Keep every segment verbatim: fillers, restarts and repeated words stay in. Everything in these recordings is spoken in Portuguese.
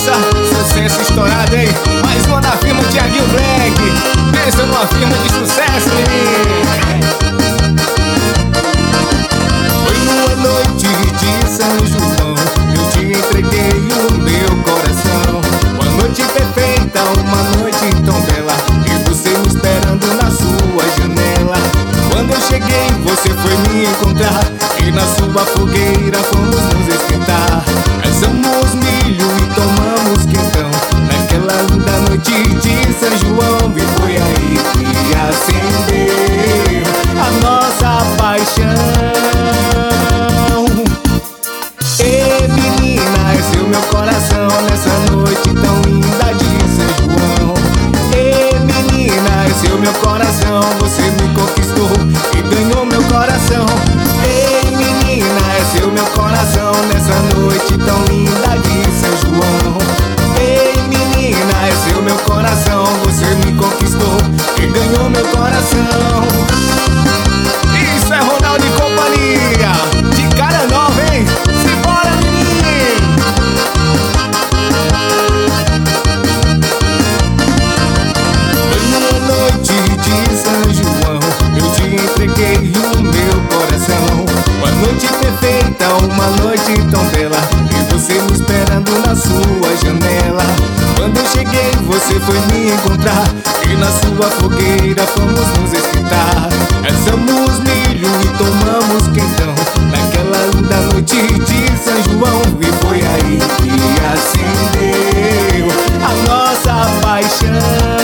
Nossa, sucesso estourado, hein? Mais uma na firma Thiaguinho Black. Pensa numa firma de sucesso, menino. Foi numa noite de São João, eu te entreguei o meu coração. Uma noite perfeita, uma noite tão bela, e você me esperando na sua janela. Quando eu cheguei, você foi me encontrar, e na sua fogueira fomos nos esquentar. Assamos milho e tomamos quentão, naquela linda noite de São João. E foi aí que acendeu a nossa paixão. Ei, menina, esse é o meu coração, nessa noite tão linda de São João. Ei, menina, esse é o meu coração, você me conquistou e ganhou meu coração. Ei, menina, esse é o meu coração, nessa noite tão linda de São João. Ei, menina, esse é o meu coração, você me conquistou e ganhou meu coração. Isso é Ronaldo e companhia, de cara nova, hein? Simbora, menino! Foi numa noite de São João, eu te entreguei o meu coração. Uma noite perfeita, uma noite tão bela, e você me esperando na sua janela. Quando eu cheguei, você foi me encontrar, e na sua fogueira fomos nos esquentar. Assamos milho e tomamos quentão, naquela linda noite de São João. E foi aí que acendeu a nossa paixão.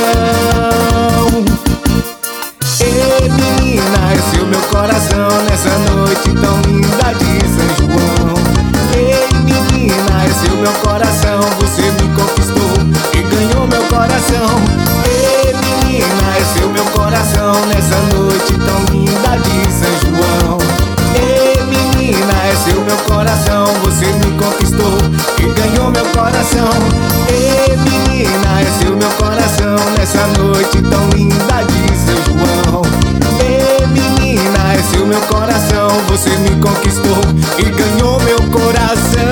Ei, menina, esse é o meu coração, nessa noite tão linda de São João. Ei, menina, esse é o meu coração, você me conquistou e ganhou meu coração. Ei, menina, esse é o meu coração, nessa noite tão linda de São João. Ei, menina, esse é o meu coração, você me conquistou e ganhou meu coração. Ei, menina, esse é o meu coração, nessa noite tão linda de São João. Ei, menina, esse é o meu coração, você me conquistou e ganhou meu coração.